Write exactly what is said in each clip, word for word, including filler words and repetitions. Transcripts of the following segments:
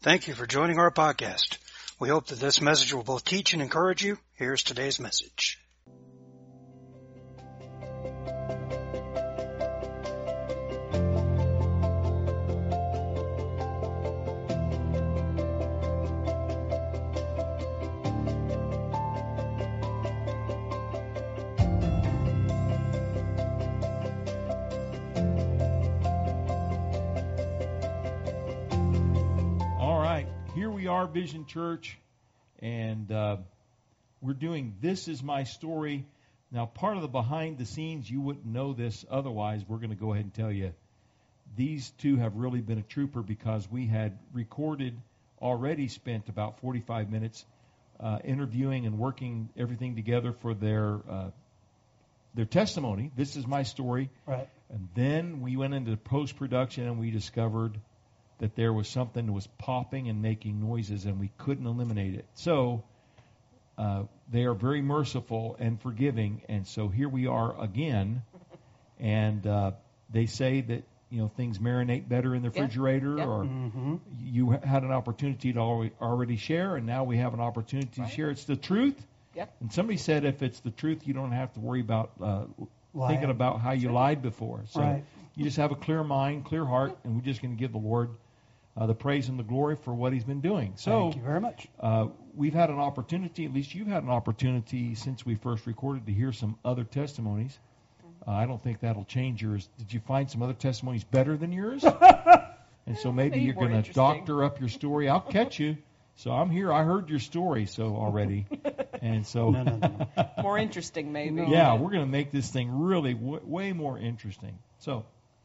Thank you for joining our podcast. We hope that this message will both teach and encourage you. Here's today's message. Our Vision Church, and uh, we're doing This Is My Story. Now, part of the behind the scenes, you wouldn't know this otherwise. We're going to go ahead and tell you. These two have really been a trooper because we had recorded, already spent about forty-five minutes uh, interviewing and working everything together for their uh, their testimony. This is my story. Right. And then we went into post-production and we discovered that there was something that was popping and making noises, and we couldn't eliminate it. So uh, they are very merciful and forgiving, and so here we are again. And uh, they say that you know things marinate better in the refrigerator, yeah. Yeah. or mm-hmm. you had an opportunity to already, already share, and now we have an opportunity right. to share. It's the truth. Yep. And somebody said if it's the truth, you don't have to worry about uh, thinking about how you lied before. So right. you just have a clear mind, clear heart, and we're just going to give the Lord Uh, the praise and the glory for what He's been doing. So, thank you very much. Uh, we've had an opportunity, at least you've had an opportunity since we first recorded, to hear some other testimonies. Uh, I don't think that'll change yours. Did you find some other testimonies better than yours? And so maybe, maybe you're going to doctor up your story. I'll catch you. So I'm here. I heard your story so already. And so, no, no, no. More interesting, maybe. Yeah, we're going to make this thing really w- way more interesting. So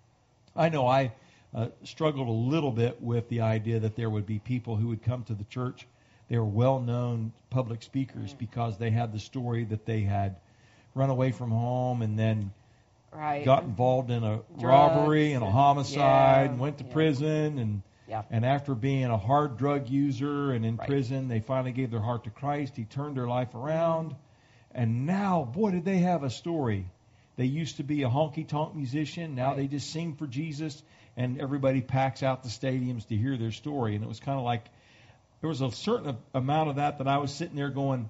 I know I... Uh, struggled a little bit with the idea that there would be people who would come to the church. They were well-known public speakers because they had the story that they had run away from home and then right. got involved in a Drugs robbery and a homicide yeah, and went to yeah. prison. And yeah. and after being a hard drug user and in right. prison, they finally gave their heart to Christ. He turned their life around. And now, boy, did they have a story. They used to be a honky-tonk musician. Now right. they just sing for Jesus. And everybody packs out the stadiums to hear their story. And it was kind of like, there was a certain amount of that that I was sitting there going,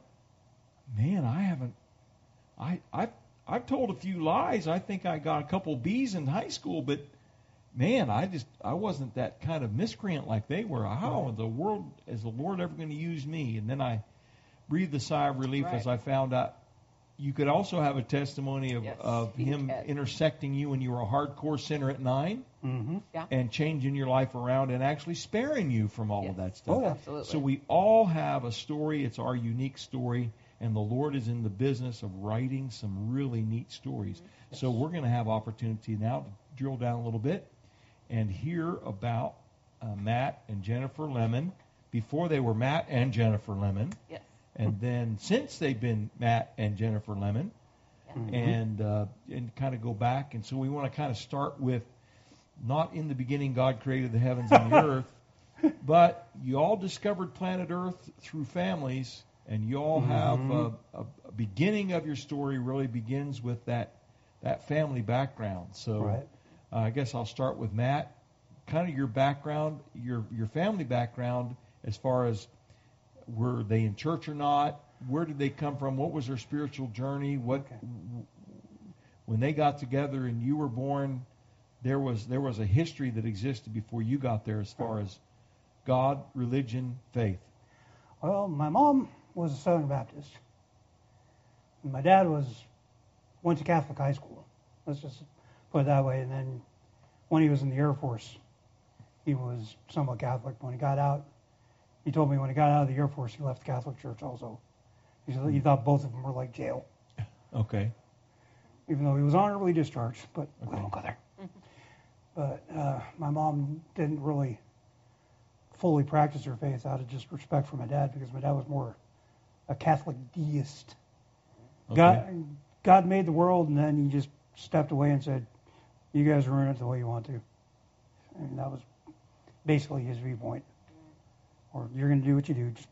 man, I haven't, I, I've, I've told a few lies. I think I got a couple B's in high school, but man, I just, I wasn't that kind of miscreant like they were. How in the world is the Lord ever going to use me? And then I breathed a sigh of relief right. as I found out you could also have a testimony of, yes, of Him can. intersecting you when you were a hardcore sinner at nine. Mm-hmm. Yeah. And changing your life around and actually sparing you from all yes. of that stuff. Oh, absolutely. So we all have a story. It's our unique story. And the Lord is in the business of writing some really neat stories. Mm-hmm. So we're going to have opportunity now to drill down a little bit and hear about uh, Matt and Jennifer Lemon before they were Matt and Jennifer Lemon. Yes. And then since they've been Matt and Jennifer Lemon. Yeah. Mm-hmm. And, uh, and kind of go back. And so we want to kind of start with not in the beginning God created the heavens and the earth, but you all discovered planet Earth through families, and you all have mm-hmm. a, a, a beginning of your story really begins with that that family background. So right. uh, I guess I'll start with Matt. Kind of your background, your your family background, as far as were they in church or not? Where did they come from? What was their spiritual journey? What okay. w- when they got together and you were born? There was there was a history that existed before you got there as far as God, religion, faith. Well, my mom was a Southern Baptist. And my dad was went to Catholic high school. Let's just put it that way. And then when he was in the Air Force, he was somewhat Catholic. When he got out, he told me when he got out of the Air Force, he left the Catholic Church also. He said he thought both of them were like jail. Okay. Even though he was honorably discharged, but okay. we won't go there. But uh, my mom didn't really fully practice her faith out of just respect for my dad, because my dad was more a Catholic deist. Okay. God, God made the world, and then he just stepped away and said, "You guys ruin it the way you want to." And that was basically his viewpoint. Or you're going to do what you do. Just...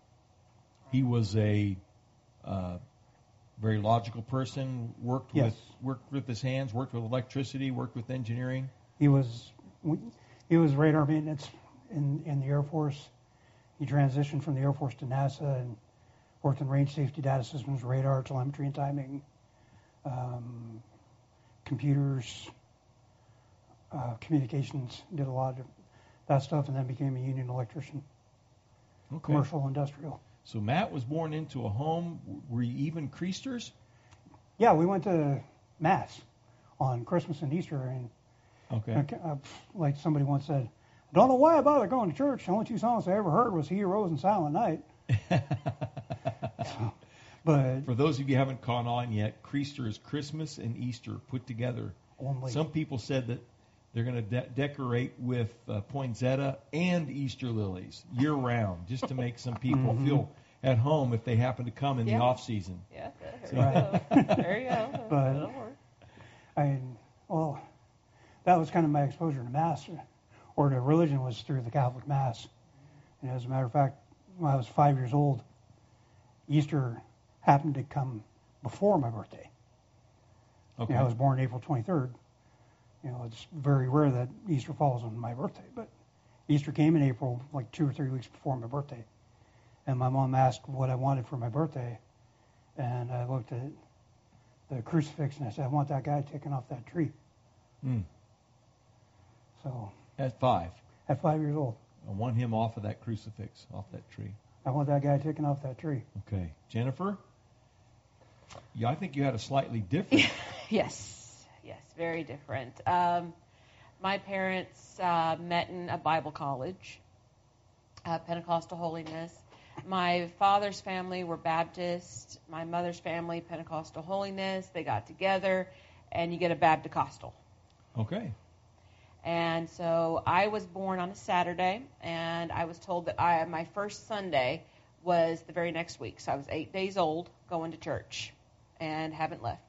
He was a uh, very logical person. Worked yes. with worked with his hands. Worked with electricity. Worked with engineering. He was he was radar maintenance in, in the Air Force. He transitioned from the Air Force to NASA and worked in range safety data systems, radar, telemetry and timing, um, computers, uh, communications, did a lot of that stuff, and then became a union electrician, Okay. commercial, industrial. So Matt was born into a home. Were you even Creasters? Yeah, we went to Mass on Christmas and Easter, and Okay. uh, like somebody once said, I don't know why I bother going to church. The only two songs I ever heard was He Arose and Silent Night. So, but For those of you who haven't caught on yet, Creaster is Christmas and Easter put together. only Some people said that they're going to de- decorate with uh, poinsettia and Easter lilies year round, just to make some people Mhm. feel at home if they happen to come in Yeah. the off season. Yeah, there So- you go. There you go. But- That'll work. I, well, that was kind of my exposure to Mass, or to religion, was through the Catholic Mass. And as a matter of fact, when I was five years old, Easter happened to come before my birthday. Okay. You know, I was born April twenty-third. You know, it's very rare that Easter falls on my birthday, but Easter came in April, like two or three weeks before my birthday. And my mom asked what I wanted for my birthday, and I looked at the crucifix and I said, I want that guy taken off that tree. Mm. So At five, at five years old, I want him off of that crucifix, off that tree. I want that guy taken off that tree. Okay. Jennifer? Yeah, I think you had a slightly different. Yes, yes, very different. Um, my parents uh, met in a Bible college, uh, Pentecostal Holiness. My father's family were Baptist. My mother's family, Pentecostal Holiness. They got together, and you get a Baptist-costal. Okay. And so I was born on a Saturday, and I was told that I my first Sunday was the very next week. So I was eight days old going to church and haven't left.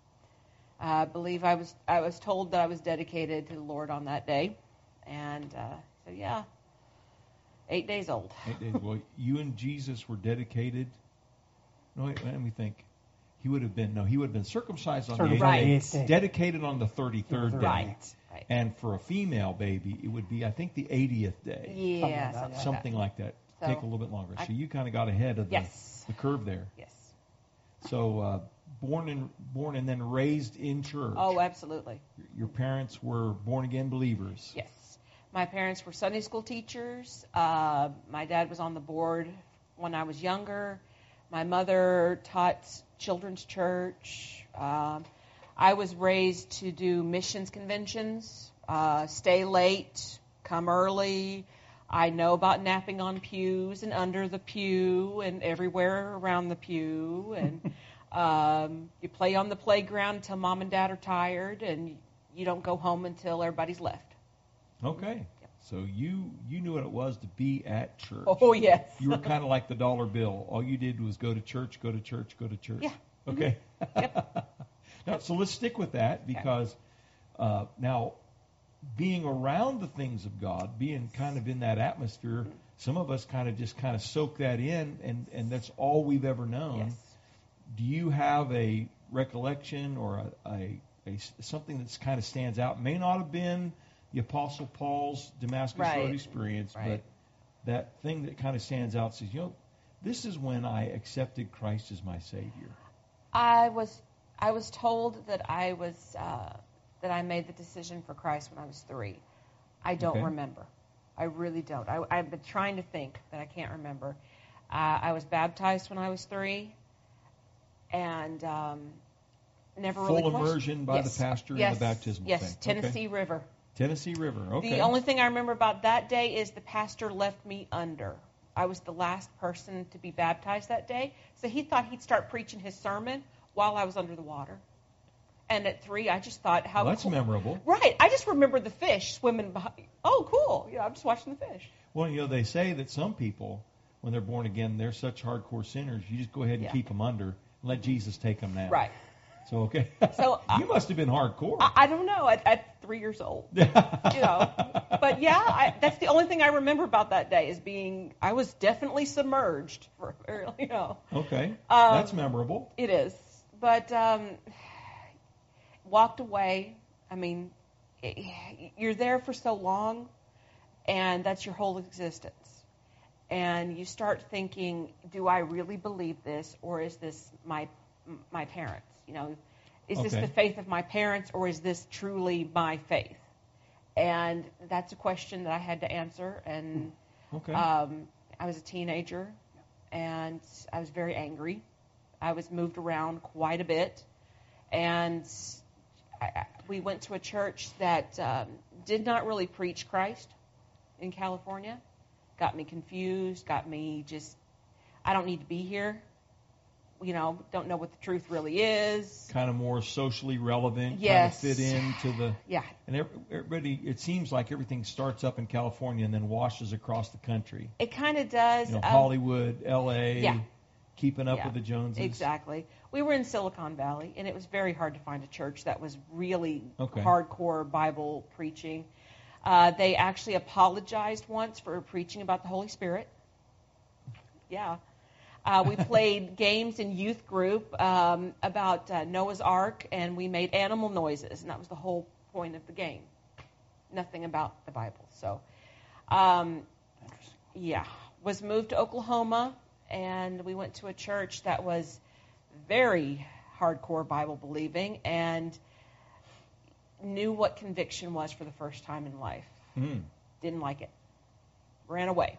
I believe I was I was told that I was dedicated to the Lord on that day. And uh, so, yeah, eight days old. Eight days. Well, you and Jesus were dedicated. No, wait, let me think. He would have been, no, he would have been circumcised on the eighth Circumcised day, the eighth day. dedicated on the thirty-third day. Right, right. And for a female baby, it would be, I think, the eightieth day. Yeah, Something like that, something, yeah. Something like that. So, Take a little bit longer. I- so you kind of got ahead of the, Yes. the curve there. Yes. So uh, born and born and then raised in church. Oh, absolutely. Your parents were born again believers. Yes. My parents were Sunday school teachers. Uh, my dad was on the board when I was younger. My mother taught children's church. Um, I was raised to do missions conventions, uh, stay late, come early. I know about napping on pews and under the pew and everywhere around the pew. And um, you play on the playground until mom and dad are tired, and you don't go home until everybody's left. Okay. So you you knew what it was to be at church. Oh, yes. You were kind of like the dollar bill. All you did was go to church, go to church, go to church. Yeah. Okay. Now, so let's stick with that because uh, now being around the things of God, being kind of in that atmosphere, some of us kind of just kind of soak that in, and, and that's all we've ever known. Yes. Do you have a recollection or a, a, a something that's kind of stands out? May not have been the Apostle Paul's Damascus Right. Road experience, Right. but that thing that kind of stands out says, you know, this is when I accepted Christ as my Savior. I was I was told that I was uh, that I made the decision for Christ when I was three. I don't Okay. remember. I really don't. I, I've been trying to think, but I can't remember. Uh, I was baptized when I was three, and um, never Full really questioned- immersion by Yes. the pastor yes. in the baptismal Yes, thing. Tennessee River. Tennessee River. Okay. The only thing I remember about that day is the pastor left me under. I was the last person to be baptized that day, so he thought he'd start preaching his sermon while I was under the water. And at three, I just thought, how well, that's cool. memorable. Right. I just remember the fish swimming behind. Oh, cool. You know, I'm just watching the fish. Well, you know, they say that some people, when they're born again, they're such hardcore sinners, you just go ahead and Yeah. keep them under and let Jesus take them now. Right. So, okay. So, you must have been hardcore. I, I don't know. At, at three years old. You know. But yeah, I, that's the only thing I remember about that day is being, I was definitely submerged. For, you know. Okay. Um, That's memorable. It is. But um, walked away. I mean, you're there for so long, and that's your whole existence. And you start thinking, do I really believe this, or is this my my parents? You know, is this Okay. the faith of my parents, or is this truly my faith? And that's a question that I had to answer. And Okay. um, I was a teenager, and I was very angry. I was moved around quite a bit, and I, we went to a church that um, did not really preach Christ in California. Got me confused, got me just, I don't need to be here. You know, don't know what the truth really is. Kind of more socially relevant. Yes. Kind of fit into the. Yeah. And everybody, it seems like everything starts up in California and then washes across the country. It kind of does. You know, um, Hollywood, L A, yeah. keeping up Yeah, with the Joneses. Exactly. We were in Silicon Valley, and it was very hard to find a church that was really Okay. hardcore Bible preaching. Uh, they actually apologized once for preaching about the Holy Spirit. Yeah. Uh, we played games in youth group um, about uh, Noah's Ark, and we made animal noises, and that was the whole point of the game. Nothing about the Bible. So, um, yeah, was moved to Oklahoma, and we went to a church that was very hardcore Bible believing, and knew what conviction was for the first time in life. Mm. Didn't like it. Ran away.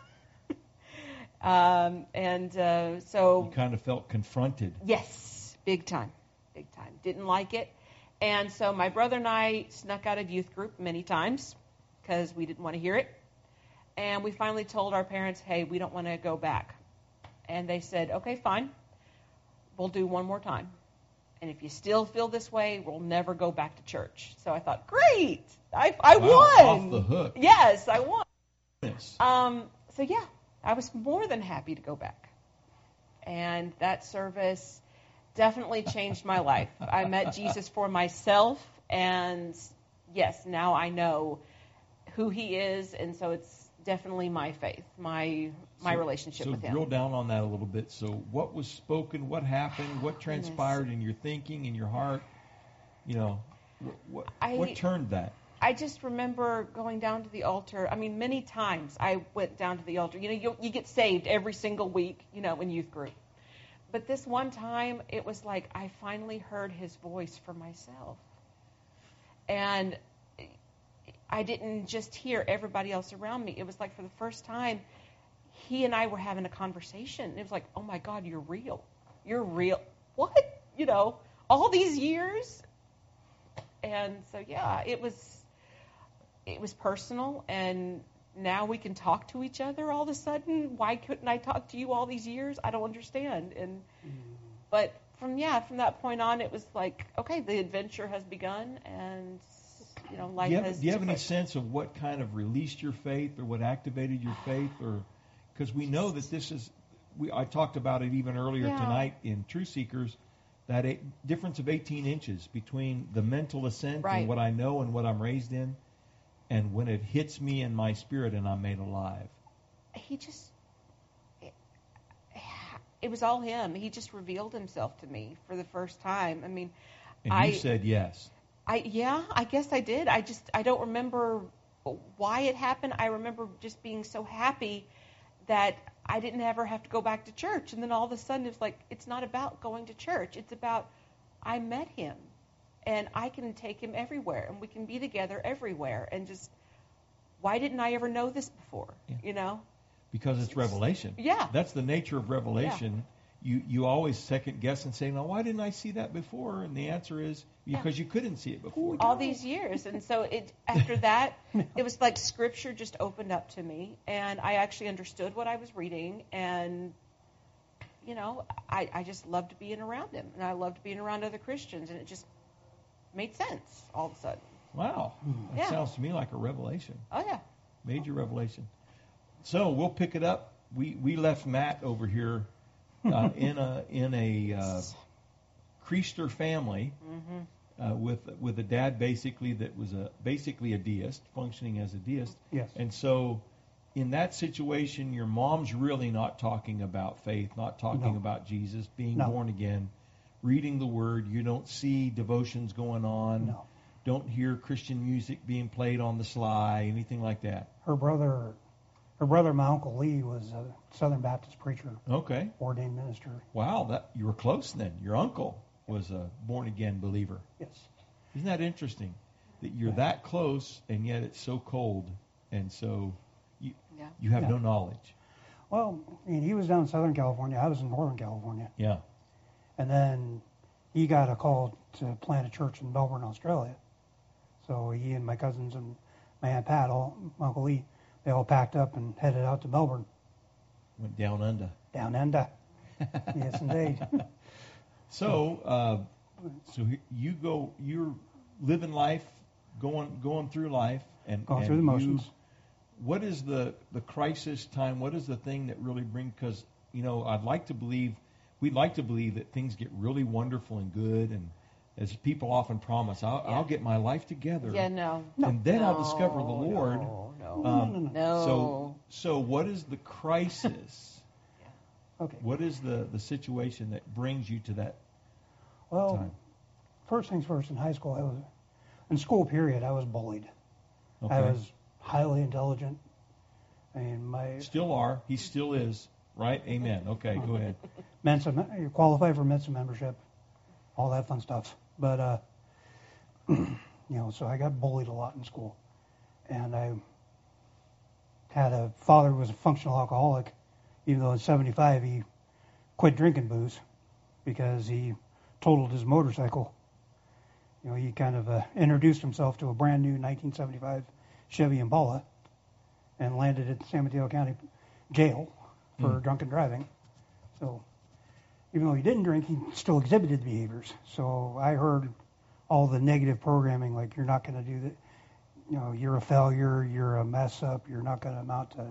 um, and uh, so... You kind of felt confronted. Yes, big time. Big time. Didn't like it. And so my brother and I snuck out of youth group many times because we didn't want to hear it. And we finally told our parents, hey, we don't want to go back. And they said, okay, fine. We'll do one more time. And if you still feel this way, we'll never go back to church. So I thought, great, I, I Wow, won. off the hook. Yes, I won. Yes. Um, so yeah, I was more than happy to go back. And that service definitely changed my life. I met Jesus for myself, and yes, now I know who he is, and so it's definitely my faith, my my So- relationship so with him. drill down on that a little bit. So what was spoken, what happened, what transpired in your thinking, in your heart? You know, what what, I- what turned that? I just remember going down to the altar. I mean, many times I went down to the altar. You know, you, you get saved every single week, you know, in youth group. But this one time, it was like I finally heard his voice for myself. And I didn't just hear everybody else around me. It was like for the first time, he and I were having a conversation. It was like, oh, my God, you're real. You're real. What? You know, all these years? And so, yeah, it was it was personal, and now we can talk to each other all of a sudden. Why couldn't I talk to you all these years? I don't understand. And but from yeah, from that point on, it was like, okay, the adventure has begun, and you know, life Do you have, has. do you have any took- sense of what kind of released your faith or what activated your faith? Or because we know that this is, we I talked about it even earlier Yeah. tonight in Truth Seekers, that a difference of eighteen inches between the mental assent Right. and what I know and what I'm raised in, and when it hits me in my spirit and I'm made alive. He just. It, it was all him. He just revealed himself to me for the first time. I mean, And I. you said yes. I yeah, I guess I did. I just I don't remember why it happened. I remember just being so happy that I didn't ever have to go back to church. And then all of a sudden it's like, it's not about going to church. It's about I met him, and I can take him everywhere, and we can be together everywhere. And just why didn't I ever know this before? Yeah. You know? Because it's revelation. Yeah. That's the nature of revelation. You you always second guess and say, now why didn't I see that before? And the answer is because you couldn't see it before. all these years. And so it after that, it was like Scripture just opened up to me, and I actually understood what I was reading, and you know, I, I just loved being around him, and I loved being around other Christians, and it just made sense all of a sudden. Wow. That Yeah. sounds to me like a revelation. Oh yeah. Major revelation. So we'll pick it up. We we left Matt over here uh, in a in a uh, Creaster family uh, with with a dad basically that was a basically a deist, functioning as a deist. Yes. And so in that situation, your mom's really not talking about faith, not talking No. about Jesus, being No. born again, reading the Word. You don't see devotions going on. No. don't hear Christian music being played on the sly, anything like that? Her brother, her brother, my Uncle Lee, was a Southern Baptist preacher, Okay. ordained minister. Wow, that you were close then. Your uncle was a born-again believer. Yes. Isn't that interesting? That you're Yeah. that close, and yet it's so cold, and so you, Yeah. you have Yeah. no knowledge. Well, I mean, he was down in Southern California. I was in Northern California. Yeah. And then he got a call to plant a church in Melbourne, Australia. So he and my cousins and my Aunt Pat, all, my Uncle Lee, they all packed up and headed out to Melbourne, Went down under. down under. Yes, indeed. So, uh, so he- you go, you're living life, going going through life, and Going and through the you- motions. what is the the crisis time? What is the thing that really brings? Because you know, I'd like to believe, we'd like to believe that things get really wonderful and good, and as people often promise, I'll, Yeah. I'll get my life together, Yeah, no. and then no, I'll discover the Lord. No, no. No, Um, no, no, no. no. So, so what is the crisis? Okay. What is the the situation that brings you to that Well, time? first things first, in high school, I was, in school period, I was bullied. Okay. I was highly intelligent. I mean, my Still are. He still is. Right? Amen. Okay, go ahead. Mensa, you qualify for Mensa membership, all that fun stuff. But, uh, you know, so I got bullied a lot in school. And I had a father who was a functional alcoholic, even though at seventy-five he quit drinking booze because he totaled his motorcycle. You know, he kind of uh, introduced himself to a brand new nineteen seventy-five Chevy Impala and landed at the San Mateo County Jail for Mm. drunken driving. So even though he didn't drink, he still exhibited the behaviors. So I heard all the negative programming, like you're not going to do that, you know, you're a failure, you're a mess up, you're not going to amount to.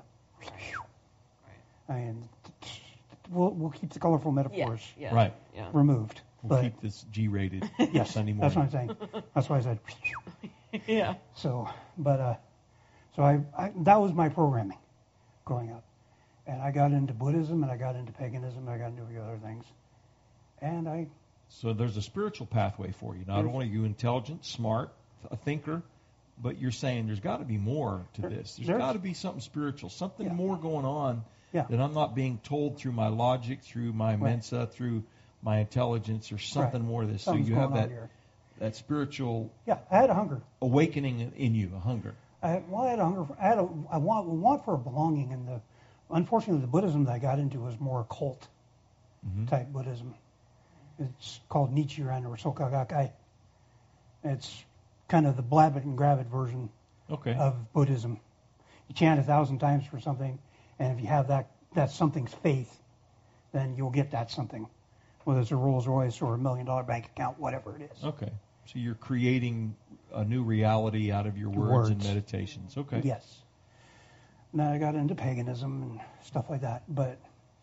I mean, we'll we'll keep the colorful Yeah, metaphors yeah. Right. Yeah. removed. We'll but keep this G-rated yes, Sunday that's what morning. I'm saying. That's why I said. Yeah. So, but uh, so I, I that was my programming growing up, and I got into Buddhism and I got into paganism and I got into a few other things, and I So there's a spiritual pathway for you. Not There's- only are you intelligent, smart, a thinker, but you're saying there's got to be more to There- this. There's there's- got to be something spiritual, something Yeah. more going on Yeah. that I'm not being told through my logic, through my Right. Mensa, through my intelligence. There's something Right. more to this. something's so you have going on that here. that spiritual Yeah, I had a hunger. awakening in- in you, a hunger. I, well, I had a hunger. For, I had a I want a want for belonging, and the unfortunately the Buddhism that I got into was more occult Mhm. type Buddhism. It's called Nichiren or Soka Gakkai. It's kind of the blab it and grab it version Okay. of Buddhism. You chant a thousand times for something, and if you have that that something's faith, then you'll get that something, whether it's a Rolls Royce or a million dollar bank account, whatever it is. Okay. So you're creating a new reality out of your words, and Words. meditations. Okay. Yes. Now I got into paganism and stuff like that, but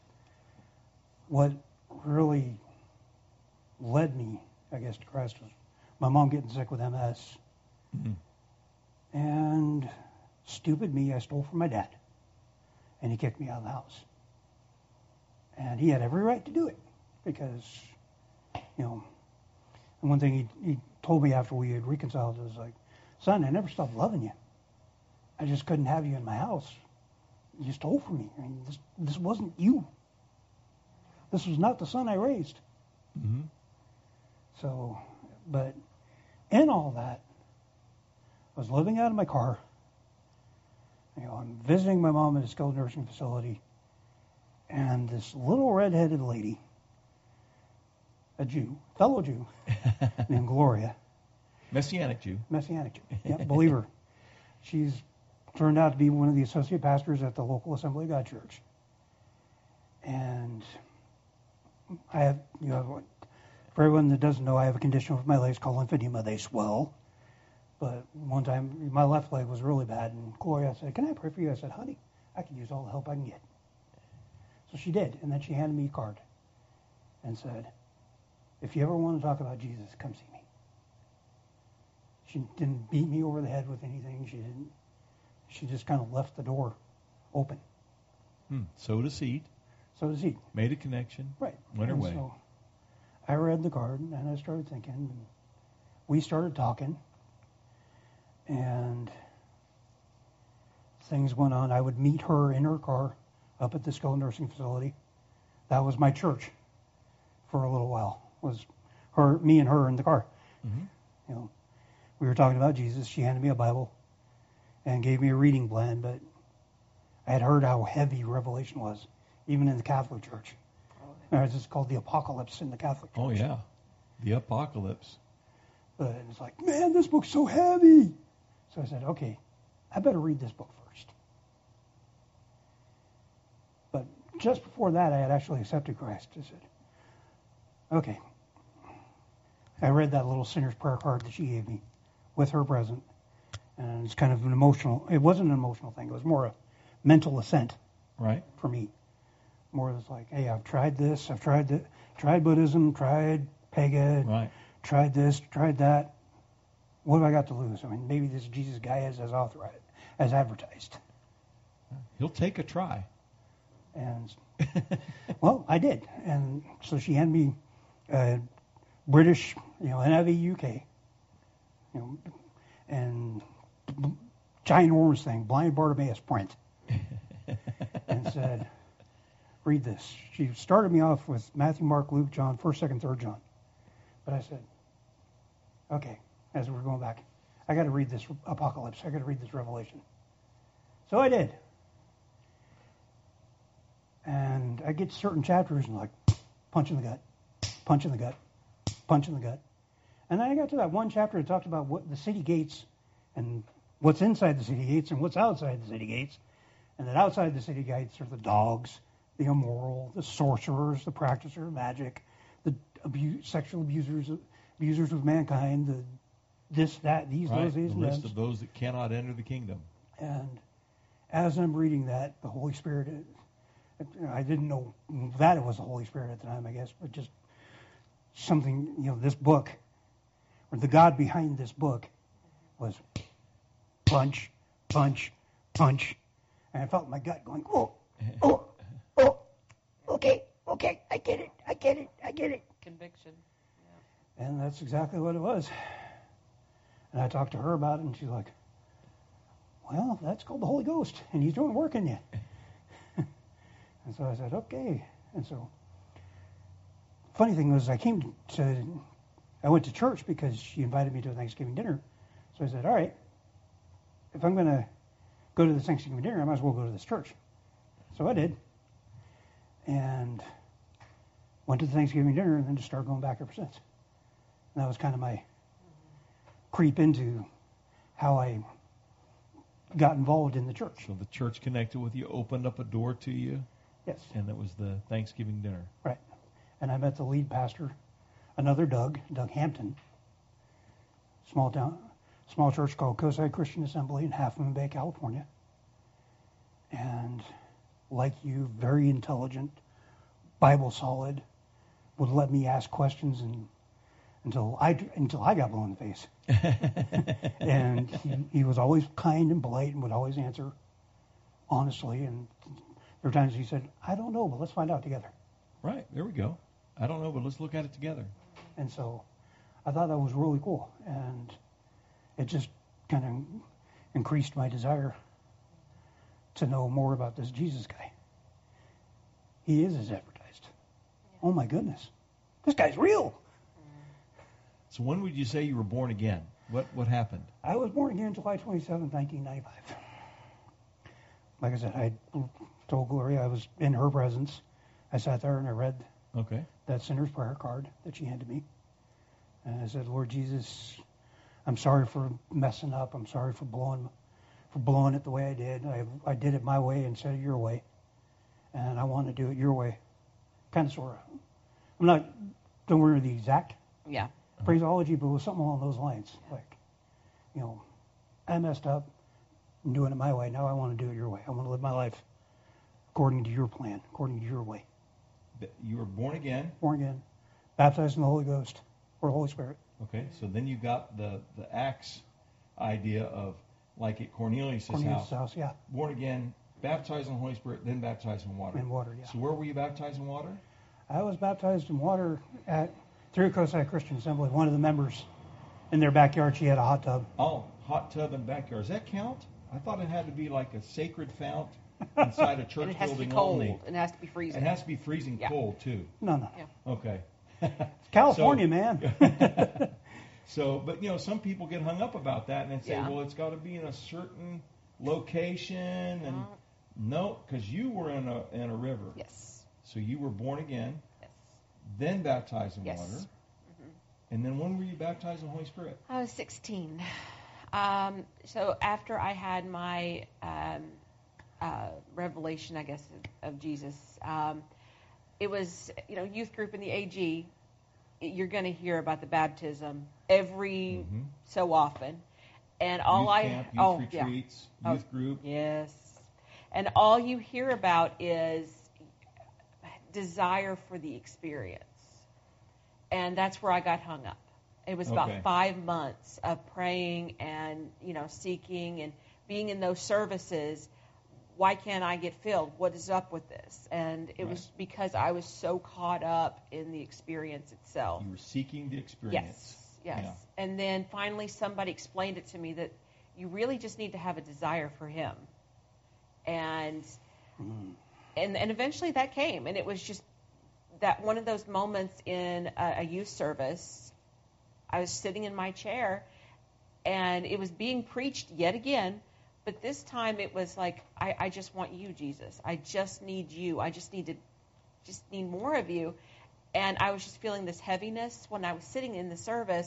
what really led me, I guess, to Christ was my mom getting sick with M S. Mhm. And stupid me, I stole from my dad. And he kicked me out of the house. And he had every right to do it because, you know, and one thing he, he told me after we had reconciled was like, son, I never stopped loving you. I just couldn't have you in my house. You stole from me. I mean, this, this wasn't you. This was not the son I raised. Mhm. So, but in all that, I was living out of my car. You know, I'm visiting my mom at a skilled nursing facility, and this little redheaded lady, a Jew, fellow Jew, named Gloria, Messianic Jew. Messianic Jew, yeah, believer. She's turned out to be one of the associate pastors at the local Assembly of God church. And I have, you know, for everyone that doesn't know, I have a condition with my legs called lymphedema. They swell. But one time, my left leg was really bad, and Gloria said, can I pray for you? I said, honey, I can use all the help I can get. So she did, and then she handed me a card and said, if you ever want to talk about Jesus, come see me. She didn't beat me over the head with anything. She didn't. She just kind of left the door open. Hmm. Sowed a seed, So does he. made a connection, Right. went her And way. So I read the card, and I started thinking. And we started talking. And things went on. I would meet her in her car up at the skilled nursing facility. That was my church for a little while. Was her, me and her in the car. Mm-hmm. You know, we were talking about Jesus. She handed me a Bible and gave me a reading plan, but I had heard how heavy Revelation was, even in the Catholic Church. It's just called the Apocalypse in the Catholic Church. Oh, yeah. The Apocalypse. But it's like, man, this book's so heavy. So I said, okay, I better read this book first. But just before that, I had actually accepted Christ. I said, okay. I read that little sinner's prayer card that she gave me with her present. And it's kind of an emotional, it wasn't an emotional thing. It was more a mental assent. Right. For me. More it's like, hey, I've tried this, I've tried the, tried Buddhism, tried pagan, Right. tried this, tried that. What have I got to lose? I mean, maybe this Jesus guy is as authorized, as advertised. He'll take a try. And, well, I did. And so she handed me uh, British, you know, N I V U K, you know, and ginormous thing, Blind Bartimaeus print, and said, read this. She started me off with Matthew, Mark, Luke, John, first, second, third John. But I said, okay, as we're going back, I got to read this Apocalypse. I got to read this Revelation. So I did. And I get to certain chapters and like, punch in the gut, punch in the gut, punch in the gut. And then I got to that one chapter that talked about what the city gates and what's inside the city gates and what's outside the city gates. And that outside the city gates are the dogs, the immoral, the sorcerers, the practicer of magic, the abuse, sexual abusers, abusers of mankind, the this, that, these, right. those, these, the and list those. of those that cannot enter the kingdom. And as I'm reading that, the Holy Spirit, I didn't know that it was the Holy Spirit at the time, I guess, but just something, you know, this book, or the God behind this book was punch, punch, punch. And I felt my gut going, oh, oh, oh, okay, okay, I get it, I get it, I get it. Conviction. Yeah. And that's exactly what it was. And I talked to her about it, and she's like, well, that's called the Holy Ghost, and he's doing work in you. And so I said, okay. And so, funny thing was, I came to, I went to church because she invited me to a Thanksgiving dinner. So I said, all right, if I'm going to go to the Thanksgiving dinner, I might as well go to this church. So I did. And went to the Thanksgiving dinner and then just started going back ever since. And that was kind of my creep into how I got involved in the church. So the church connected with you, opened up a door to you. Yes. And that was the Thanksgiving dinner. Right. And I met the lead pastor, another Doug, Doug Hampton, small town, small church called Cosi Christian Assembly in Half Moon Bay, California. And like you, very intelligent, Bible solid, would let me ask questions and until I until I got blue in the face. And he, he was always kind and polite and would always answer honestly. And there were times he said, I don't know, but let's find out together. Right, there we go. I don't know, but let's look at it together. And so I thought that was really cool. And it just kind of increased my desire to know more about this Jesus guy. He is as advertised. Oh my goodness. This guy's real. So when would you say you were born again? What what happened? I was born again July twenty-seventh, nineteen ninety-five. Like I said, I told Gloria I was in her presence. I sat there and I read Okay. that sinner's prayer card that she handed me. And I said, Lord Jesus, I'm sorry for messing up. I'm sorry for blowing for blowing it the way I did. I I did it my way instead of your way. And I want to do it your way. Kind of, sort of. I'm not, don't remember the exact Yeah. phraseology, but it was something along those lines. Like, you know, I messed up. I'm doing it my way. Now I want to do it your way. I want to live my life according to your plan, according to your way. You were born again. Born again, baptized in the Holy Ghost or the Holy Spirit. Okay, so then you got the, the Acts idea of, like at Cornelius' Cornelius' house, house, yeah, born again, baptized in the Holy Spirit, then baptized in water. in water, yeah. So where were you baptized in water? I was baptized in water at through Cosi Christian Assembly. One of the members in their backyard, she had a hot tub. Oh, hot tub in the backyard. Does that count? I thought it had to be like a sacred fount inside a church And it has to be building cold. only. And it has to be freezing. It has to be freezing Yeah. cold too. No, no. Yeah. Okay. It's California, So- man. So, but you know, some people get hung up about that and then say, Yeah. well, it's got to be in a certain location, and no, because you were in a in a river. Yes. So you were born again, Yes. then baptized in Yes. water, and then when were you baptized in the Holy Spirit? I was sixteen. Um, so after I had my um, uh, revelation, I guess, of, of Jesus, um, it was, you know, youth group in the A G. You're going to hear about the baptism every Mhm. so often, and all youth I camp, youth oh retreats, yeah. youth Oh, group. yes, and all you hear about is desire for the experience, and that's where I got hung up. It was Okay. about five months of praying and, you know, seeking and being in those services. Why can't I get filled? What is up with this? And it Right. was because I was so caught up in the experience itself. You were seeking the experience. Yes, yes. Yeah. And then finally somebody explained it to me that you really just need to have a desire for him. And and, and eventually that came. And it was just that one of those moments in a, a youth service. I was sitting in my chair, and it was being preached yet again, but this time it was like, I, I just want you, Jesus. I just need you. I just need to, just need more of you. And I was just feeling this heaviness when I was sitting in the service,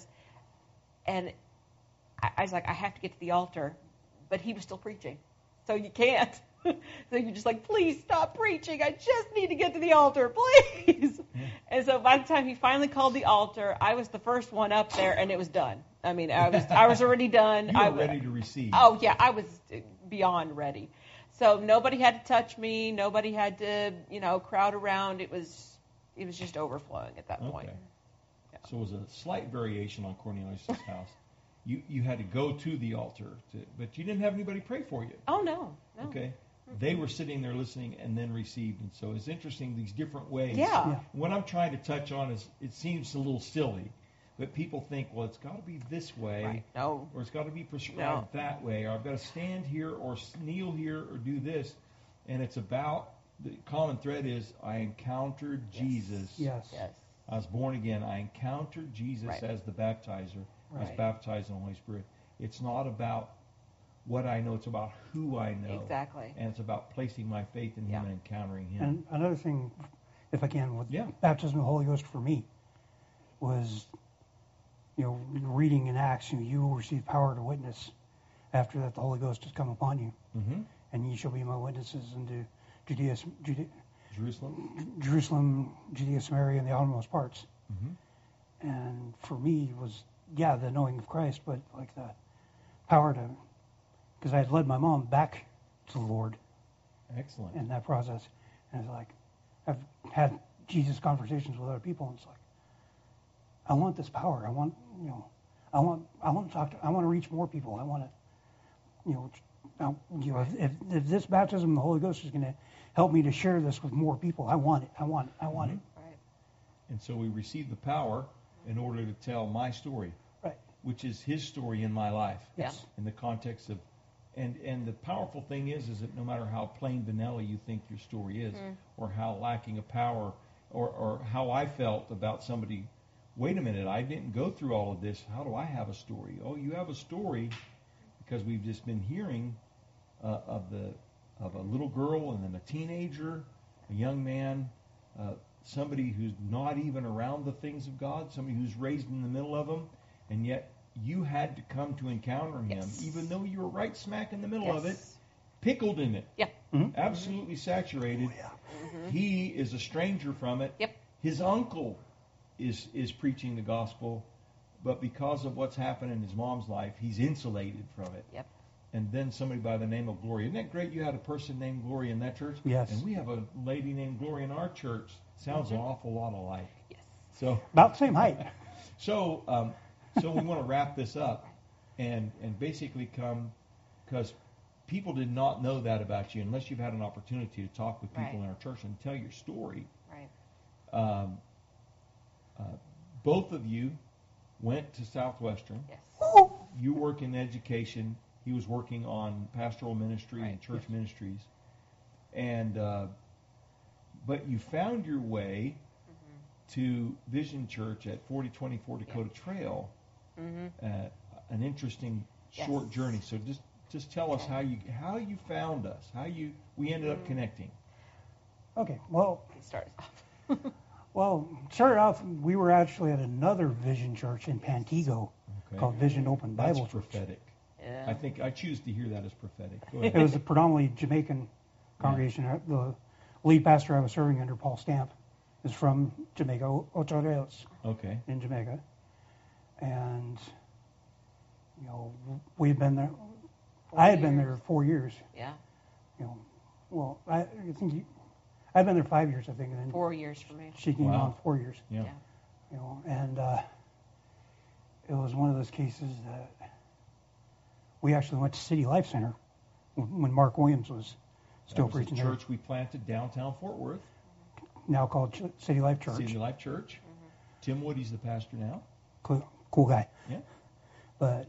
and I, I was like, I have to get to the altar, but he was still preaching, so you can't. So you're just like, please stop preaching. I just need to get to the altar, please. Yeah. And so by the time he finally called the altar, I was the first one up there, and it was done. I mean, I was I was already done. You were I, ready to receive. Oh yeah, I was beyond ready. So nobody had to touch me. Nobody had to, you know, crowd around. It was it was just overflowing at that point. Okay. So it was a slight variation on Cornelius' house. You you had to go to the altar, to, but you didn't have anybody pray for you. Oh no, no. Okay. They were sitting there listening and then received. And so it's interesting, these different ways. Yeah. Yeah. What I'm trying to touch on is, it seems a little silly, but people think, well, it's got to be this way, Right. No. or it's got to be prescribed No. that way, or I've got to stand here or s- kneel here or do this. And it's about, the common thread is, I encountered Yes. Jesus. Yes. Yes. I was born again. I encountered Jesus Right. as the baptizer. I was Right. baptized in the Holy Spirit. It's not about what I know. It's about who I know. Exactly. And it's about placing my faith in Him Yeah. and encountering Him. And another thing, if I can, with Yeah. baptism of the Holy Ghost for me was, you know, reading in Acts, you, you will receive power to witness after that the Holy Ghost has come upon you. hmm And ye shall be my witnesses into Judea, Judea, Jerusalem. Jerusalem, Judea, Samaria, and the outermost parts. hmm And for me was, yeah, the knowing of Christ, but like the power to, because I had led my mom back to the Lord Excellent. in that process. And it's like, I've had Jesus conversations with other people, and it's like, I want this power. I want, you know, I want, I want to talk to, I want to reach more people. I want to, you know, now, you know, if, if, if this baptism of the Holy Ghost is going to help me to share this with more people, I want it. I want it. I want Mhm. Right. And so we receive the power in order to tell my story, it. Right. which is His story in my life. Yes. In the context of, and and the powerful thing is, is that no matter how plain vanilla you think your story is, Mm. or how lacking of power, or or how I felt about somebody, wait a minute, I didn't go through all of this. How do I have a story? Oh, you have a story because we've just been hearing uh, of the of a little girl and then a teenager, a young man, uh, somebody who's not even around the things of God, somebody who's raised in the middle of them, and yet you had to come to encounter Him, Yes. even though you were right smack in the middle of it, Yes. pickled in it, Yeah. absolutely saturated. He is a stranger from it. Yep. His uncle is is preaching the gospel, but because of what's happened in his mom's life, he's insulated from it. Yep. And then somebody by the name of Gloria. Isn't that great? You had a person named Gloria in that church? Yes. And we have a lady named Gloria in our church. Sounds an awful lot alike. Yes. So, About the same height. so, um, so we want to wrap this up, and and basically come, because people did not know that about you unless you've had an opportunity to talk with people Right. in our church and tell your story. Right. Um, uh, both of you went to Southwestern. Yes. you work in education. He was working on pastoral ministry Right. and church ministries. And uh, but you found your way Mm-hmm. to Vision Church at forty twenty-four Dakota Trail. Mm-hmm. Uh, an interesting Yes. short journey. So just just tell us how you how you found us, how you we ended up Mm. connecting. Okay, well, He starts off. well, started off, we were actually at another Vision Church in Pantego Okay. called Vision Open That's Bible Church. prophetic. Yeah. I think I choose to hear that as prophetic. Go It ahead. was a predominantly Jamaican congregation. Uh, The lead pastor I was serving under, Paul Stamp, is from Jamaica, O- Ocho Rios Okay. in Jamaica. And, you know, we had been there, Four I had been years. there four years, Yeah, you know. Well, I, I think you, I'd been there five years, I think, and then four years for me. she came Wow. on four years, Yeah. Yeah. you know. And uh, it was one of those cases that we actually went to City Life Center when when Mark Williams was still That was a preaching there. church we planted downtown Fort Worth, Now called Ch- City Life Church. City Life Church. Tim Woody's the pastor now. Cool, cool guy. Yeah. But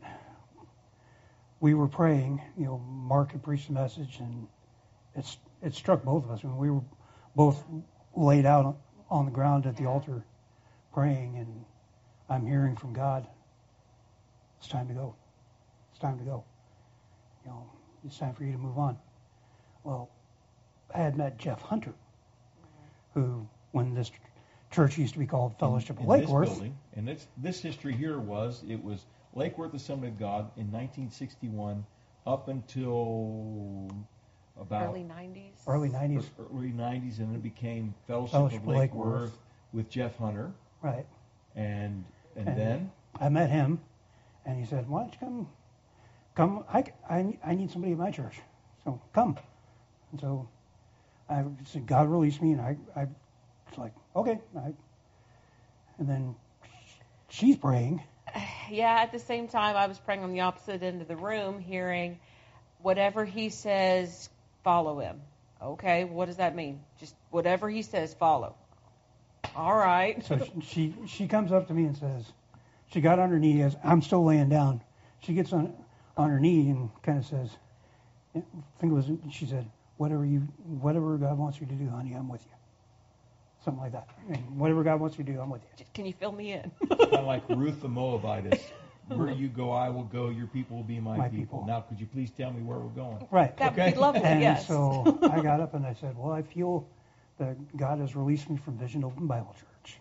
we were praying. You know, Mark had preached the message, and it's it struck both of us. I mean, we were both laid out on- on the ground at the Yeah. altar, praying, and I'm hearing from God. It's time to go. It's time to go. You know, it's time for you to move on. Well, I had met Jeff Hunter, who, when this church used to be called Fellowship in, of in Lake Worth. This building, and this this history here was it was Lake Worth Assembly of God in nineteen sixty-one up until about Early nineties. Early nineties, early nineties, and then it became Fellowship, Fellowship of of Lake, Lake Worth, Worth. with Jeff Hunter, right? and and, And- then I met him, and he said, "Why don't you come? Come, I, I, I need somebody at my church, so come." And so I said, "God released me," and I, I was like, "Okay." I, and then she's praying. Yeah, at the same time, I was praying on the opposite end of the room, hearing whatever he says, follow him. Okay, what does that mean? Just whatever he says, follow. All right. So she she comes up to me and says, she got on her knee as I'm still laying down. She gets on on her knee and kind of says, I think it was, she said, "Whatever you, whatever God wants you to do, honey, I'm with you." Something like that. And whatever God wants you to do, I'm with you. Can you fill me in? kind of like Ruth the Moabitess. Where you go, I will go. Your people will be my, My people. people. Now, could you please tell me where we're going? Right. That would Okay. be lovely, And yes. so I got up and I said, "Well, I feel that God has released me from Vision Open Bible Church."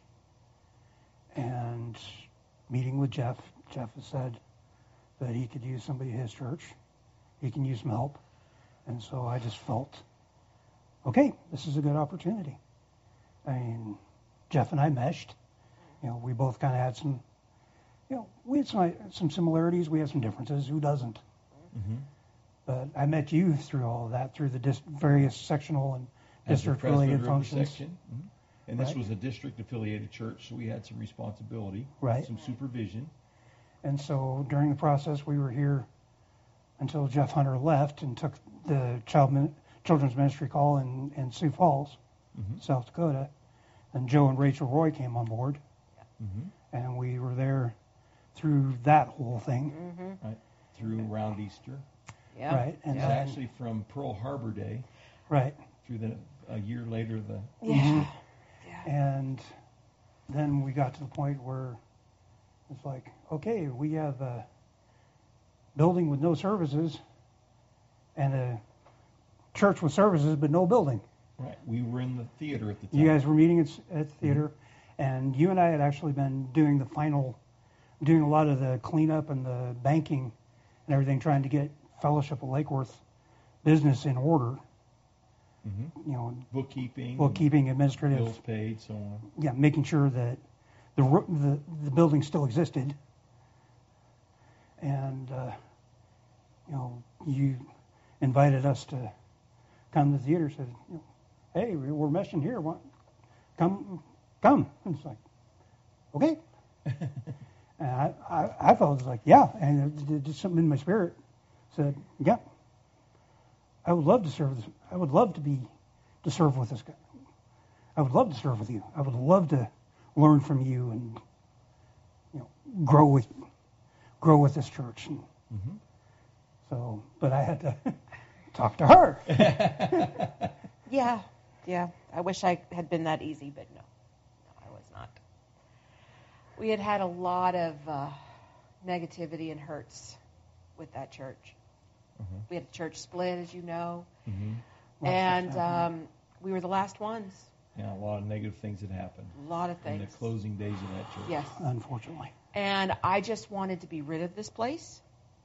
And meeting with Jeff, Jeff has said that he could use somebody at his church. He can use some help. And so I just felt, okay, this is a good opportunity. I mean, Jeff and I meshed. You know, we both kind of had some, you know, we had some some similarities. We had some differences. Who doesn't? Mm-hmm. But I met you through all of that, through the dis- various sectional and As the district-related presbyter of the functions. section. Mhm. And this Right. was a district-affiliated church, so we had some responsibility, Right. some supervision. And so during the process, we were here until Jeff Hunter left and took the child min- children's ministry call in, in Sioux Falls, Mm-hmm. South Dakota. And Joe and Rachel Roy came on board, Mm-hmm. and we were there through that whole thing. Mm-hmm. Through around Easter. Yeah. Right. And It's Yeah. then, actually from Pearl Harbor Day right. through the a year later the Yeah. Yeah. And then we got to the point where it's like, okay, we have a building with no services and a church with services but no building. right. We were in the theater at the time. You guys were meeting at, at the theater, and you and I had actually been doing the final, doing a lot of the cleanup and the banking and everything, trying to get Fellowship of Lake Worth business in order. Mm-hmm. You know, Bookkeeping, bookkeeping, administrative, bills paid, so on. yeah, making sure that the ro- the the building still existed. And uh, you know, you invited us to come to the theater. Said, you know, "Hey, we- we're meshing here. Why- Come, come." And it's like, okay. And I, I, I felt it was like, yeah, and it, it just something in my spirit said, yeah, I would love to serve this. I would love to be to serve with this guy. I would love to serve with you. I would love to learn from you and, you know, grow with grow with this church. And Mm-hmm. so, but I had to talk to her. Yeah, yeah. I wish I had been that easy, but no, no, I was not. We had had a lot of uh, negativity and hurts with that church. Uh-huh. We had a church split, as you know, Mm-hmm. Lots of and stuff. um, we were the last ones. Yeah, a lot of negative things had happened A lot of in things. the closing days of that church. Yes. Unfortunately. And I just wanted to be rid of this place,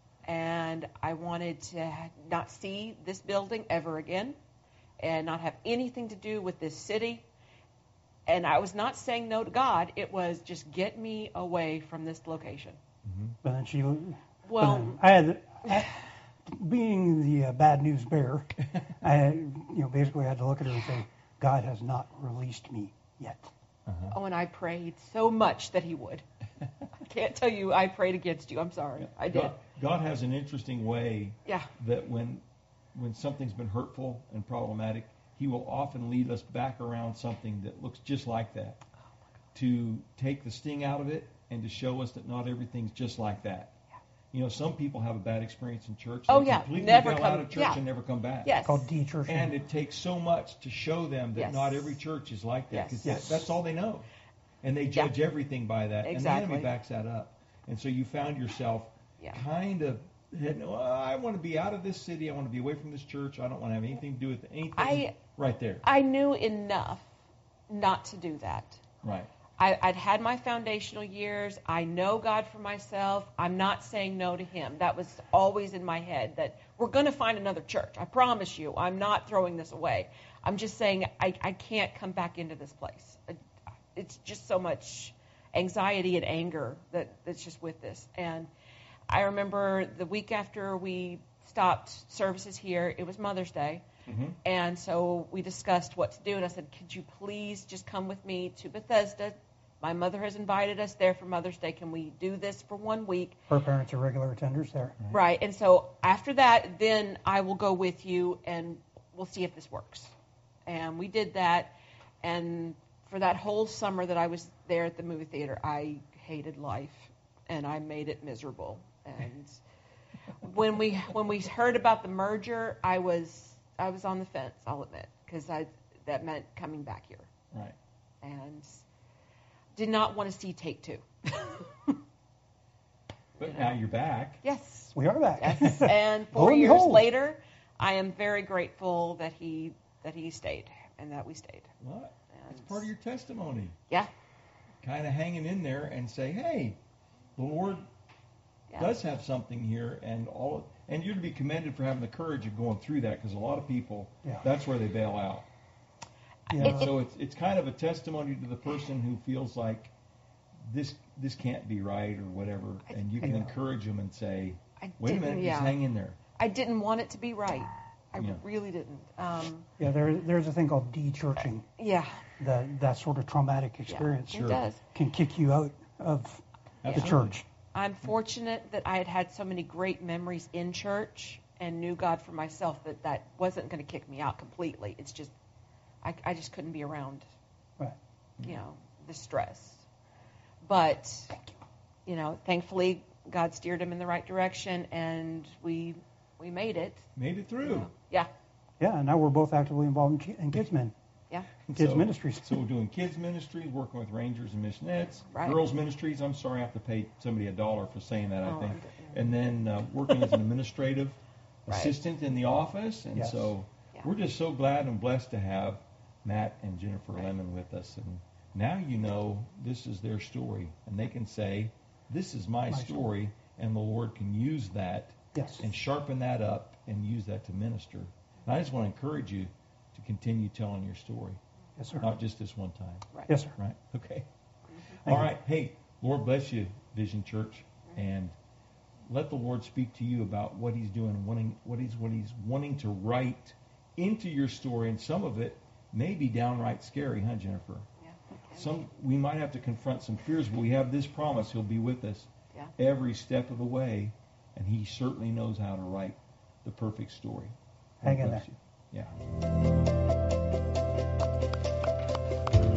and I wanted to not see this building ever again, and not have anything to do with this city. And I was not saying no to God. It was just get me away from this location. Mm-hmm. But then she, Well, but then I had, I, being the uh, bad news bearer, I had, you know, basically had to look at her and say, God has not released me yet. Uh-huh. oh, and I prayed so much that he would. I can't tell you I prayed against you. I'm sorry. I did. God, God has an interesting way Yeah. that when when something's been hurtful and problematic, he will often lead us back around something that looks just like that to take the sting out of it and to show us that not everything's just like that. You know, some people have a bad experience in church. They Oh, yeah. completely Never bail come- out of church yeah. and never come back. Yes. Called de-churching. And it takes so much to show them that Yes. not every church is like that. 'Cause Yes. that- that's all they know. And they judge everything by that. And the Exactly. enemy backs that up. And so you found yourself Yeah. kind of, heading, well, I want to be out of this city. I want to be away from this church. I don't want to have anything to do with anything I- right there. I knew enough not to do that. Right. I, I'd had my foundational years. I know God for myself. I'm not saying no to him. That was always in my head, that we're going to find another church. I promise you. I'm not throwing this away. I'm just saying I, I can't come back into this place. It's just so much anxiety and anger that, that's just with this. And I remember the week after we stopped services here, it was Mother's Day. Mm-hmm. And so we discussed what to do. And I said, could you please just come with me to Bethesda? My mother has invited us there for Mother's Day. Can we do this for one week? Her parents are regular attenders there. Right. And so after that, then I will go with you and we'll see if this works. And we did that. And for that whole summer that I was there at the movie theater, I hated life and I made it miserable. And when we when we heard about the merger, I was I was on the fence, I'll admit, because I that meant coming back here. Right. And did not want to see Take Two. But now you're back. Yes. We are back. Yes. And Lo four and years behold. later, I am very grateful that he that he stayed and that we stayed. What? And That's part of your testimony. Yeah. Kind of hanging in there and say, hey, the Lord Yeah. does have something here, and all, of, and you're to be commended for having the courage of going through that, because a lot of people, Yeah. that's where they bail out. Yeah. So it's it's kind of a testimony to the person who feels like this this can't be right or whatever, and you can Yeah. encourage them and say, I wait a didn't- minute, yeah. just hang in there. I didn't want it to be right. I Yeah. really didn't. Um, Yeah, there, there's a thing called de-churching. yeah. That that sort of traumatic Yeah. experience It does. can kick you out of the Absolutely. church. I'm fortunate that I had had so many great memories in church and knew God for myself that that wasn't going to kick me out completely. It's just, I, I just couldn't be around, Right. you know, the stress. But, you know, thankfully God steered him in the right direction and we we made it. Made it through. Yeah, Yeah, and now we're both actively involved in, ki- in kids men, yeah. kids So- ministries. So we're doing kids ministries, working with Rangers and Missionettes. Right. Girls ministries, I'm sorry I have to pay somebody a dollar for saying that, I Oh, think. I didn't. And then uh, working as an administrative Right. assistant in the office. And Yes. so Yeah. we're just so glad and blessed to have Matt and Jennifer Lemon with us. And now you know this is their story. And they can say, this is my, My story. story. And the Lord can use that Yes. and sharpen that up and use that to minister. And I just want to encourage you to continue telling your story, Yes, sir. not just this one time. Right. Yes, sir. Right? Okay. Thank All you. right. Hey, Lord bless you, Vision Church, and let the Lord speak to you about what He's doing, wanting what He's what He's wanting to write into your story, and some of it may be downright scary, huh, Jennifer? Yeah. Some we might have to confront some fears, but we have this promise: He'll be with us Yeah. every step of the way, and He certainly knows how to write the perfect story. Hang God in bless there. you. Yeah.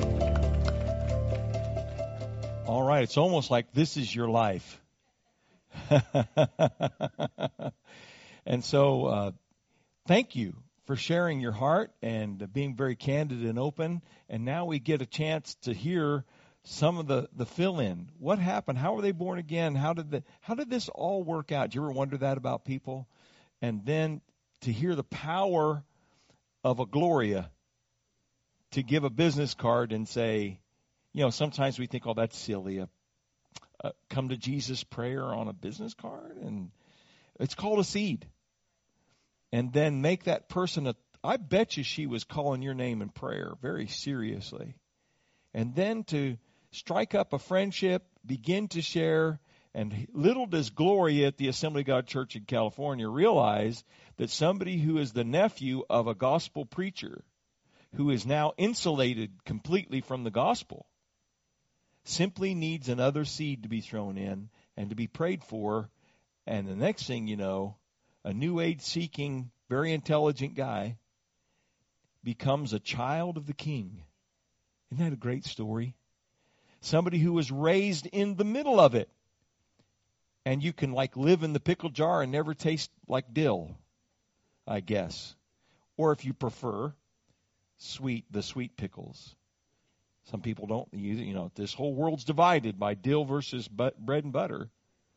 All right, it's almost like this is your life. And so, uh, thank you for sharing your heart and being very candid and open. And now we get a chance to hear some of the, the fill-in. What happened? How were they born again? How did the, how did this all work out? Do you ever wonder that about people? And then to hear the power of a Gloria to give a business card and say, you know, sometimes we think, oh, that's silly. A, a come to Jesus prayer on a business card. And it's called a seed. And then make that person, a, I bet you she was calling your name in prayer very seriously. And then to strike up a friendship, begin to share, and little does Gloria at the Assembly of God Church in California realize that somebody who is the nephew of a gospel preacher who is now insulated completely from the gospel simply needs another seed to be thrown in and to be prayed for. And the next thing you know, a new age seeking, very intelligent guy becomes a child of the King. Isn't that a great story? Somebody who was raised in the middle of it. And you can like live in the pickle jar and never taste like dill, I guess. Or if you prefer, sweet, the sweet pickles. Some people don't use it. You know, this whole world's divided by dill versus but, bread and butter.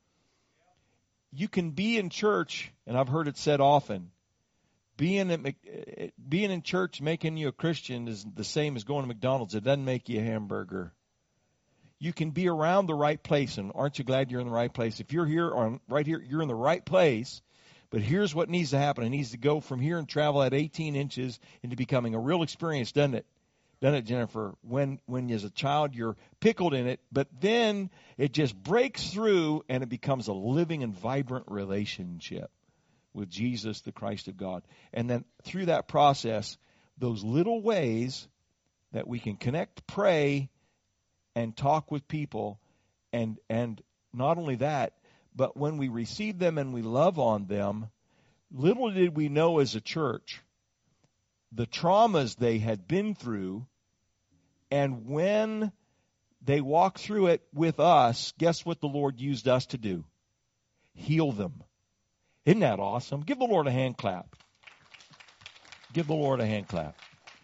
You can be in church, and I've heard it said often, being at, being in church making you a Christian is the same as going to McDonald's. It doesn't make you a hamburger. You can be around the right place, and aren't you glad you're in the right place? If you're here, or right here, you're in the right place, but here's what needs to happen. It needs to go from here and travel at eighteen inches into becoming a real experience, doesn't it? Doesn't it, Jennifer? When, when as a child, you're pickled in it, but then it just breaks through, and it becomes a living and vibrant relationship with Jesus, the Christ of God. And then through that process, those little ways that we can connect, pray, and talk with people, and and not only that, but when we receive them and we love on them, little did we know as a church the traumas they had been through, and when they walk through it with us, guess what the Lord used us to do? Heal them. Isn't that awesome? Give the Lord a hand clap. Give the Lord a hand clap.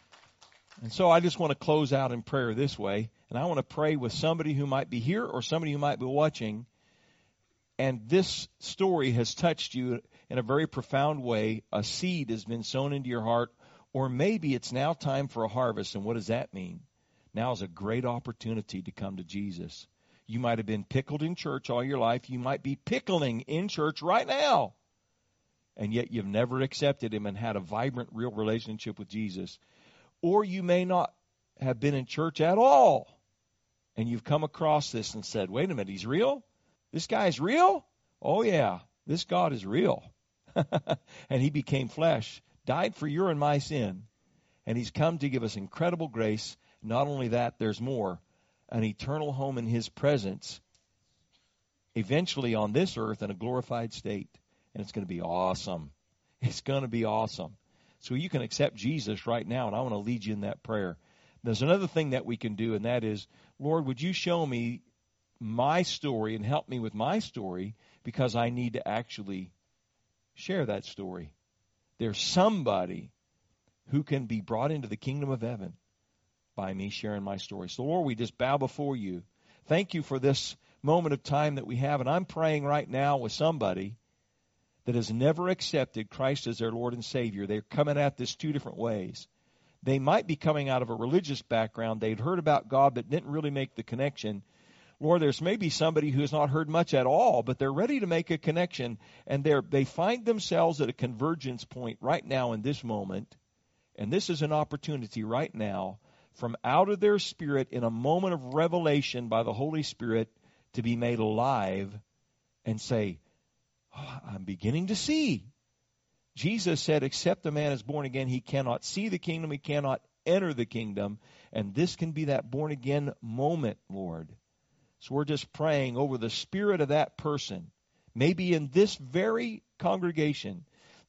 And so I just want to close out in prayer this way. And I want to pray with somebody who might be here or somebody who might be watching. And this story has touched you in a very profound way. A seed has been sown into your heart. Or maybe it's now time for a harvest. And what does that mean? Now is a great opportunity to come to Jesus. You might have been pickled in church all your life. You might be pickling in church right now. And yet you've never accepted him and had a vibrant, real relationship with Jesus. Or you may not have been in church at all. And you've come across this and said, wait a minute, he's real? This guy's real? Oh, yeah, this God is real. And he became flesh, died for your and my sin. And he's come to give us incredible grace. Not only that, there's more. An eternal home in his presence, eventually on this earth in a glorified state. And it's going to be awesome. It's going to be awesome. So you can accept Jesus right now, and I want to lead you in that prayer. There's another thing that we can do, and that is, Lord, would you show me my story and help me with my story, because I need to actually share that story. There's somebody who can be brought into the kingdom of heaven by me sharing my story. So, Lord, we just bow before you. Thank you for this moment of time that we have, and I'm praying right now with somebody that has never accepted Christ as their Lord and Savior. They're coming at this two different ways. They might be coming out of a religious background. They'd heard about God but didn't really make the connection. Lord, there's maybe somebody who has not heard much at all, but they're ready to make a connection, and they're, they find themselves at a convergence point right now in this moment, and this is an opportunity right now from out of their spirit in a moment of revelation by the Holy Spirit to be made alive and say, oh, I'm beginning to see. Jesus said, except a man is born again, he cannot see the kingdom, he cannot enter the kingdom. And this can be that born again moment, Lord. So we're just praying over the spirit of that person, maybe in this very congregation,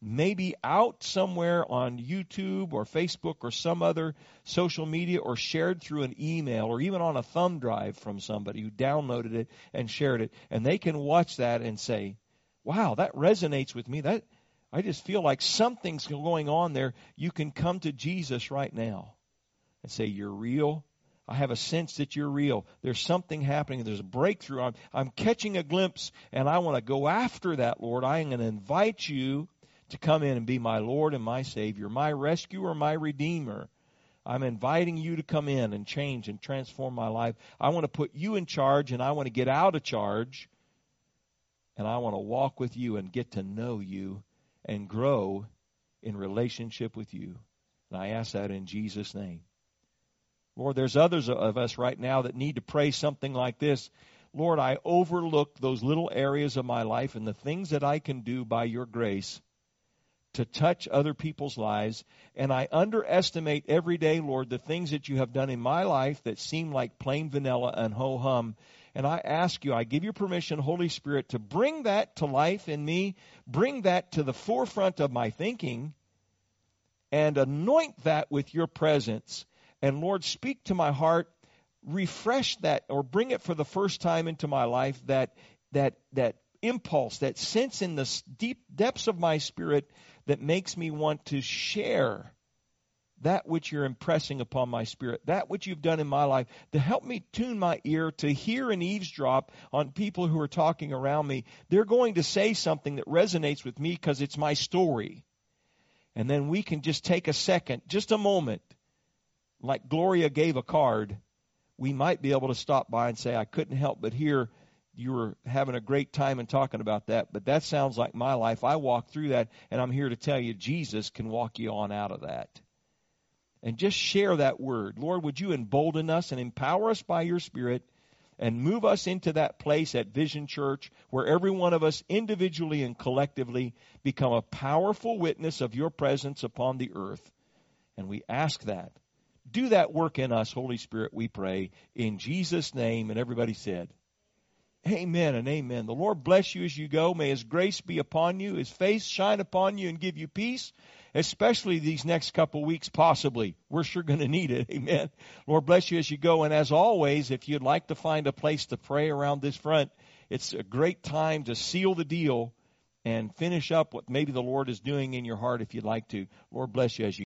maybe out somewhere on YouTube or Facebook or some other social media, or shared through an email, or even on a thumb drive from somebody who downloaded it and shared it, and they can watch that and say, wow, that resonates with me. That I just feel like something's going on there. You can come to Jesus right now and say, you're real. I have a sense that you're real. There's something happening. There's a breakthrough. I'm, I'm catching a glimpse, and I want to go after that, Lord. I am going to invite you to come in and be my Lord and my Savior, my rescuer, my Redeemer. I'm inviting you to come in and change and transform my life. I want to put you in charge, and I want to get out of charge, and I want to walk with you and get to know you and grow in relationship with you. And I ask that in Jesus' name. Lord, there's others of us right now that need to pray something like this. Lord, I overlook those little areas of my life and the things that I can do by your grace to touch other people's lives. And I underestimate every day, Lord, the things that you have done in my life that seem like plain vanilla and ho-hum. And I ask you, I give you permission, Holy Spirit, to bring that to life in me, bring that to the forefront of my thinking, and anoint that with your presence. And Lord, speak to my heart, refresh that, or bring it for the first time into my life, that that that impulse, that sense in the deep depths of my spirit that makes me want to share that which you're impressing upon my spirit, that which you've done in my life, to help me tune my ear to hear and eavesdrop on people who are talking around me. They're going to say something that resonates with me because it's my story. And then we can just take a second, just a moment, like Gloria gave a card. We might be able to stop by and say, I couldn't help but hear you were having a great time and talking about that, but that sounds like my life. I walked through that, and I'm here to tell you Jesus can walk you on out of that. And just share that word. Lord, would you embolden us and empower us by your Spirit and move us into that place at Vision Church where every one of us individually and collectively become a powerful witness of your presence upon the earth. And we ask that. Do that work in us, Holy Spirit, we pray, in Jesus' name. And everybody said, amen and amen. The Lord bless you as you go. May his grace be upon you, his face shine upon you and give you peace, especially these next couple weeks, possibly. We're sure going to need it. Amen. Lord bless you as you go. And as always, if you'd like to find a place to pray around this front, it's a great time to seal the deal and finish up what maybe the Lord is doing in your heart if you'd like to. Lord bless you as you